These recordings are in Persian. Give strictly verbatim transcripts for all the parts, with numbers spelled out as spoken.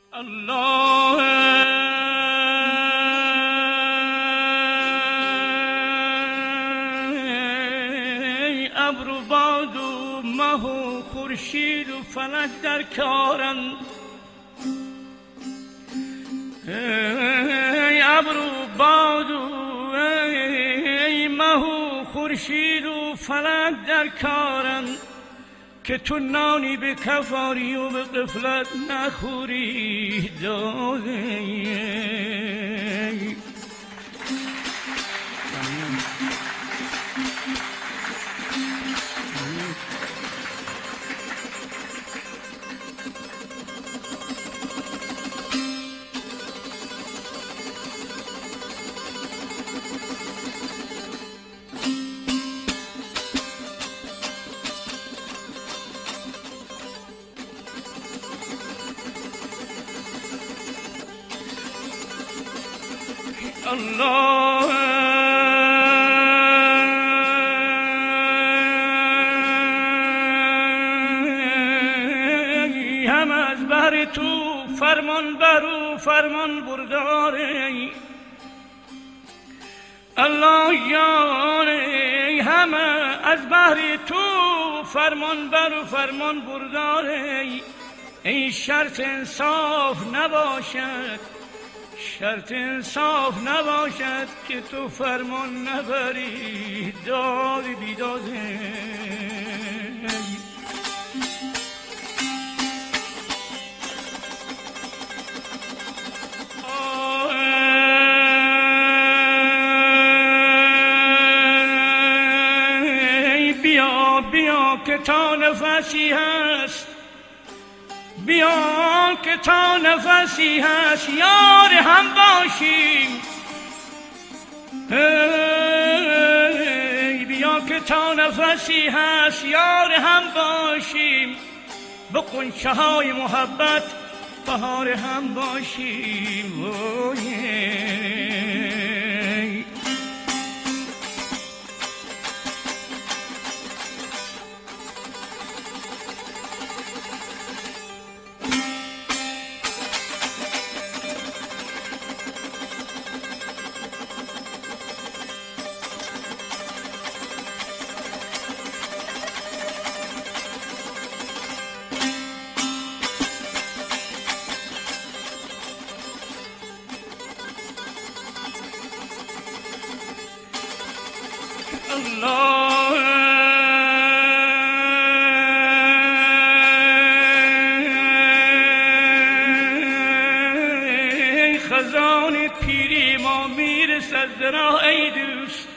الله ابر و باد و مه و خورشید و فلک در کارند، ای ابر و باد و ای مه و خورشید و فلک در کارند، که تو نانی به کفاری و به غفلت نخوری داده. الله هم از بهر تو فرمان برو فرمان برداره. الله یاره هم از بهر تو فرمان برو فرمان برداره. این شرط انصاف نباشد، شرط انصاف نباشد که تو فرمان نبری داد بیداده. بیا بیا که تا نفسی هست، بیا که تا نفسی هست یار هم باشیم. ای بیا که تا نفسی هست یار هم باشیم، به غنچه های محبت بهار هم باشیم. خزان پیری ما میرسد زرا ای دوست،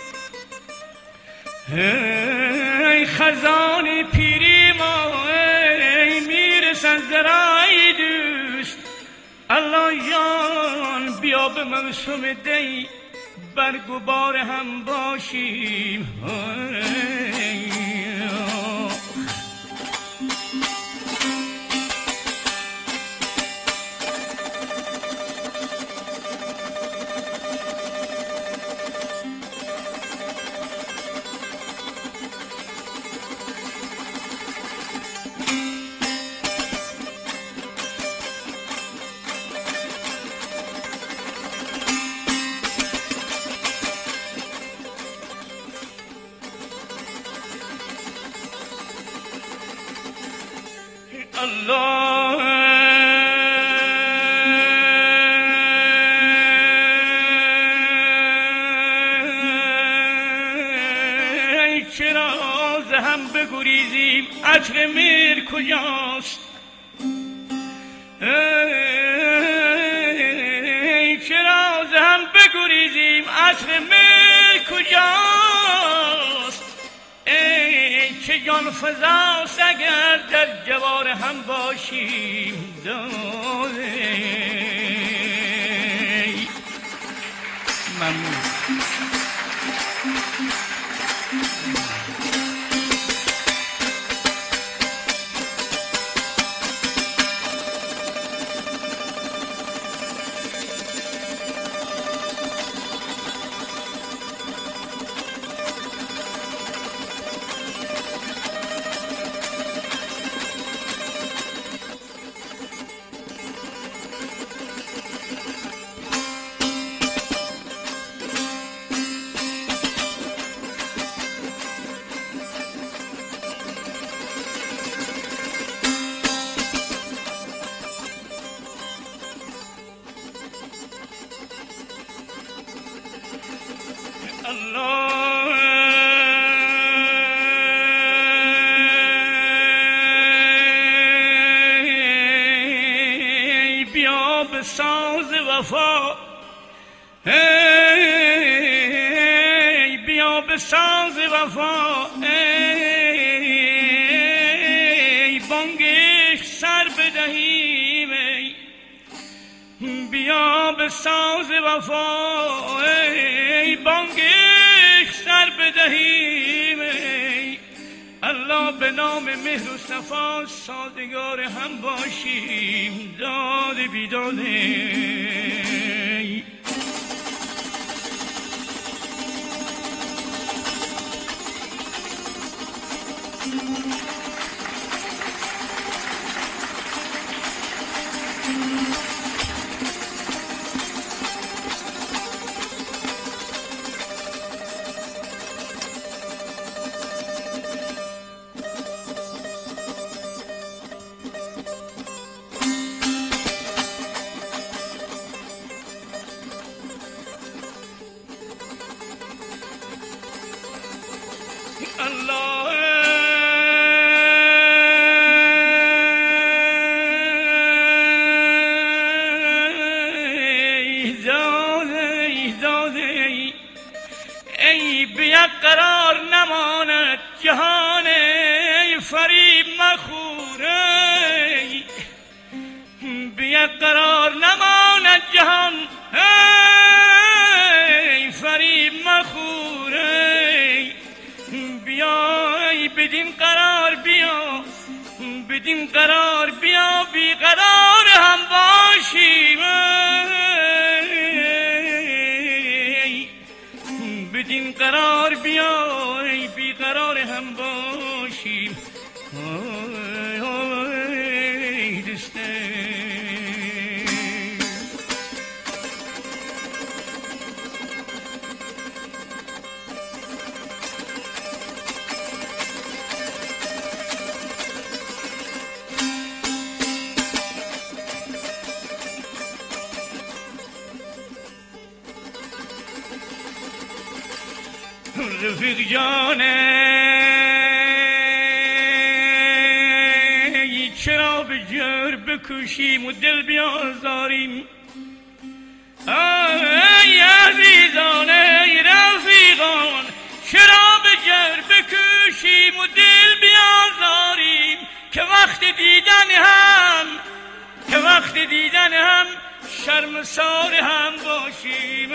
ای خزان پیری ما ای میرسد زرا ای دوست. الله جان بیا به موسم دی برگ و بار هم باشیم. الله ای چرا ز هم بگریزیم عطر میر کجاست؟ ای چرا ز هم بگریزیم عطر میر کجاست؟ ای چه جان فزاست اگر در جوار هم باشیم. داده ممنون. الله بیا به ساز وفا، ای بیا به ساز وفا، ای بانگش سر بدهیم، ای بیا به ساز وفا، ای بانگش سر بدهیم، ای الله به نام مهر و صفا سازگار هم باشیم، داد بیداده. الله ای بیا قرار نماند جهان، ای فریب مخور، ای بیا قرار نماند جهان، ای فریب مخور، ای بیا ای بدین قرار بیا، بدین قرار بیا، بی قرار هم باشیم، بدین قرار بیا، ای بی قرار هم باشیم، آی آی دسته. رفیق جانه چرا به جر بکشیم و دل بیازاریم، ای عزیزان ای رفیقان چرا به جر بکشیم و دل بیازاریم، که وقت دیدن هم که وقت دیدن هم شرمسار هم باشیم،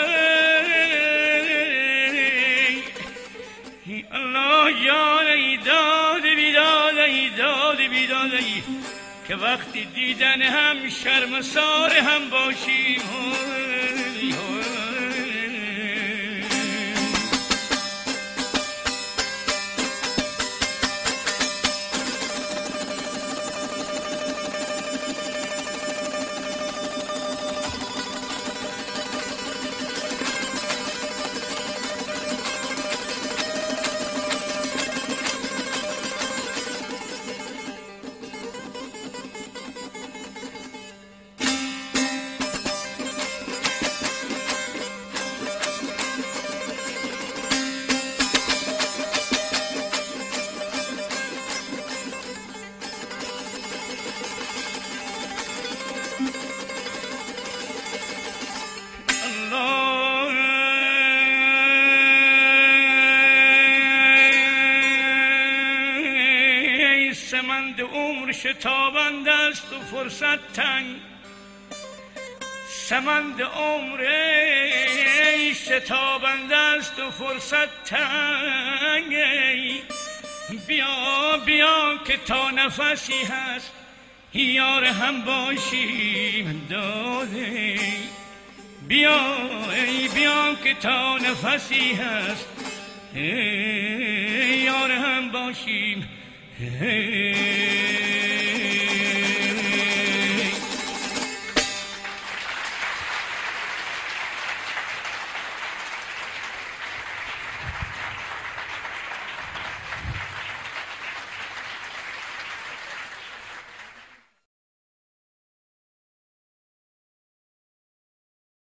الله جان ای داد بیداد، ای داد بیداد، ای که وقتی دیدن هم شرمسار هم باشیم. سمند عمر شتابنده است و فرصت تنگ، سمند عمر شتابنده است و فرصت تنگ، بیا بیا که تا نفسی هست یار هم باشیم، داده بیا ای بیا که تا نفسی هست یار هم باشیم. Hey